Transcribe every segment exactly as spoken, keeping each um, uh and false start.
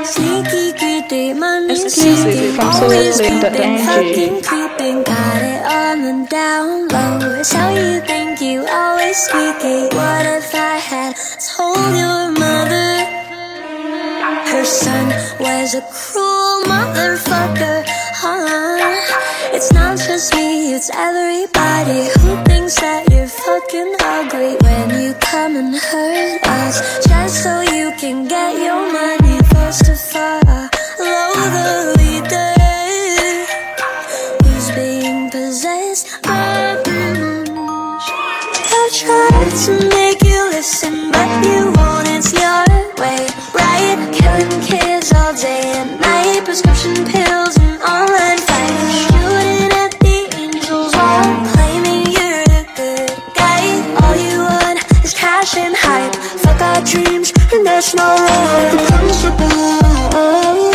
Sneaky, greedy, money Exclusive seeking, from always solarflame dot creeping, ng. fucking creeping. Got it on the down low. It's how you think you always squeaky. What if I had told your mother her son was a cruel motherfucker? Huh? It's not just me, it's everybody who thinks that you're fucking ugly when you come and hurt us just so you can get your money. First to follow the leader who's being possessed by blues. I've tried to make you listen, but you won't. It's your way, right? Killing kids all day and night, prescription pills and online fighting, shooting at the angels while claiming you're the good guy. All you want is cash and hype. Fuck our dreams, and that's not right. The principle, oh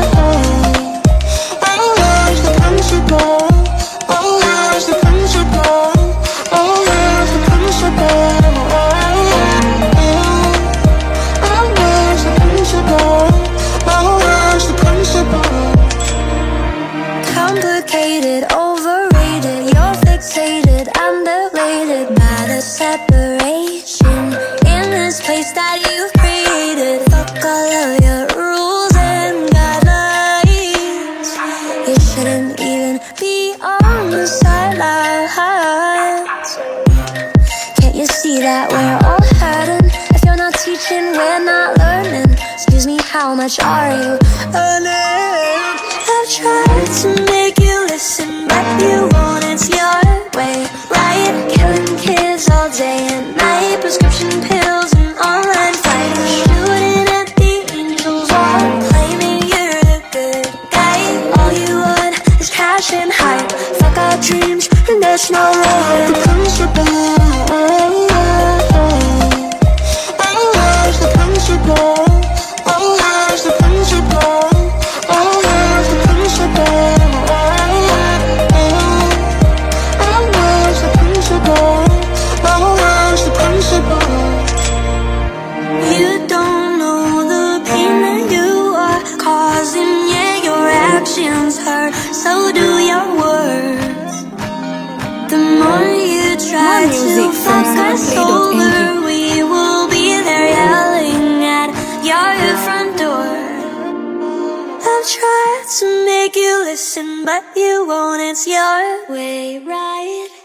where's the principle? Oh where's the principle? Oh where's the principle? Complicated, overrated, you're fixated, underrated by the separation in this place that you've created. Fuck all of your rules and guidelines. You shouldn't even be on the sidelines. Can't you see that we're all hurting? If you're not teaching, we're not learning. Excuse me, how much are you earning? I've tried to make you listen, but you won't. It's your way, right? Killing kids all day and night, prescription pills and online fighting, shooting at the angels while claiming you're the good guy. All you want is cash and hype. Fuck our dreams, and that's not right. The principle, oh, where's the principle? Oh, where's the principle? Oh, where's the principle? Oh, where's the principle? Oh, where's the principle? You don't know the pain that you are causing. Yeah, your actions hurt, so do your words. The more you try to fuck us over, we will be there yelling at your front door. I've tried to make you listen, but you won't. It's your way, right?